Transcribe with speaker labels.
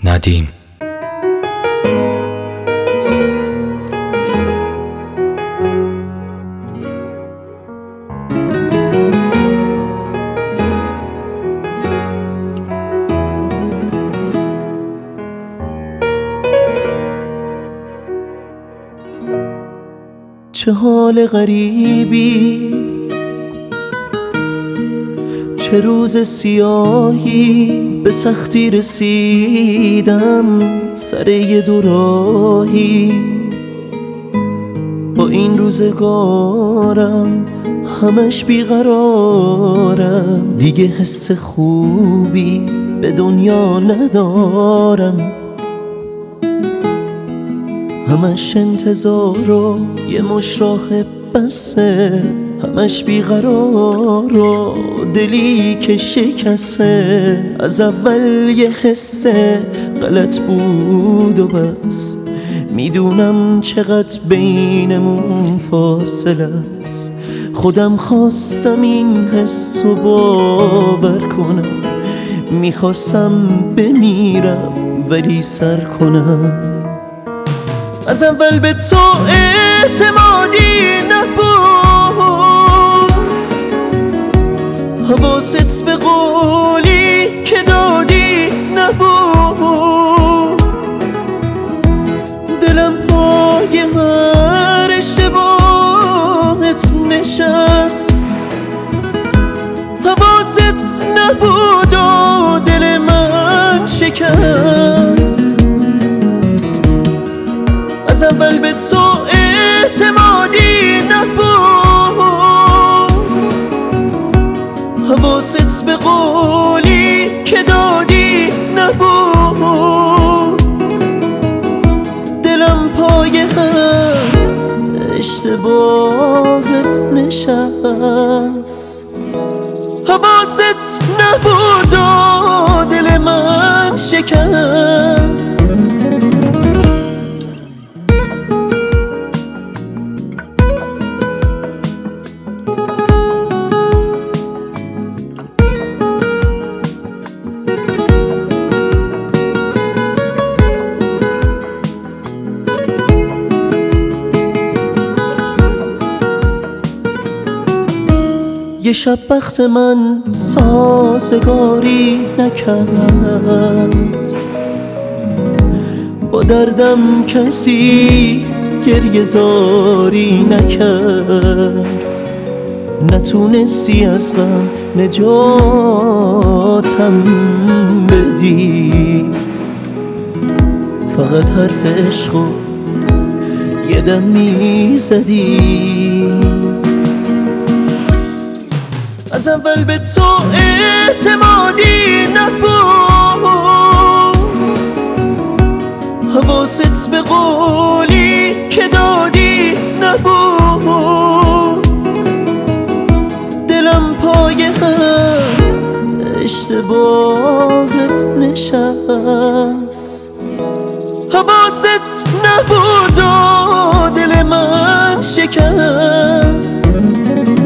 Speaker 1: ندیم.
Speaker 2: چه حال غریبی، چه روز سیاهی، به سختی رسیدم سر یه دوراهی. با این روزگارم همش بیقرارم، دیگه حس خوبی به دنیا ندارم. همش انتظار و یه مش راه بسه، همش بیقرار و دلی که شکسته. از اول یه حس غلط بود و بس، میدونم چقدر بینمون فاصله است. خودم خواستم این حس رو باور کنم، میخواستم بمیرم ولی سر کنم. از اول به تو اعتمادی نبود، حواست به قولی که دادی نبود. دلم پای هر اشتباهت نشست، حواست نبود و دل من شکست. از اول به تو اعتمادی نبود، حواست به قولی که دادی نبود. دلم پای هر اشتباهت نشست، حواست نبود و دل من شکست. یه شب بخت من سازگاری نکرد، با دردم کسی گریه زاری نکرد. نتونستی از غم نجاتم بدی، فقط حرف عشقو یه دم میزدی. از اول به تو اعتمادی نبود، حواست به قولی که دادی نبود. دلم پای هر اشتباهت نشست، حواست نبود و دل من شکست.